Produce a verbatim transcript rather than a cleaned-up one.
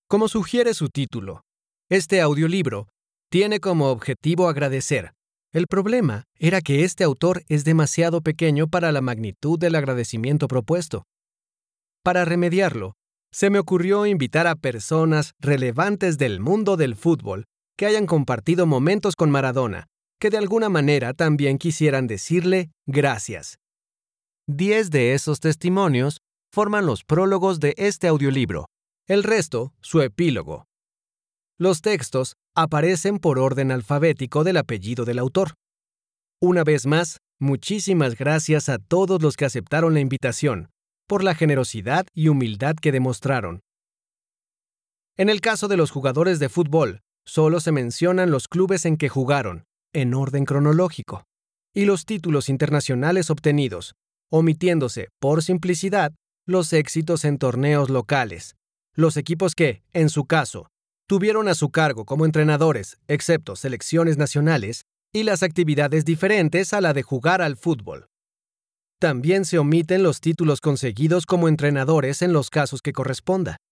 Como sugiere su título, este audiolibro tiene como objetivo agradecer. El problema era que este autor es demasiado pequeño para la magnitud del agradecimiento propuesto. Para remediarlo, se me ocurrió invitar a personas relevantes del mundo del fútbol que hayan compartido momentos con Maradona, que de alguna manera también quisieran decirle gracias. Diez de esos testimonios forman los prólogos de este audiolibro, el resto su epílogo. Los textos aparecen por orden alfabético del apellido del autor. Una vez más, muchísimas gracias a todos los que aceptaron la invitación, por la generosidad y humildad que demostraron. En el caso de los jugadores de fútbol, solo se mencionan los clubes en que jugaron, en orden cronológico, y los títulos internacionales obtenidos, omitiéndose, por simplicidad, los éxitos en torneos locales, los equipos que, en su caso, tuvieron a su cargo como entrenadores, excepto selecciones nacionales, y las actividades diferentes a la de jugar al fútbol. También se omiten los títulos conseguidos como entrenadores en los casos que corresponda.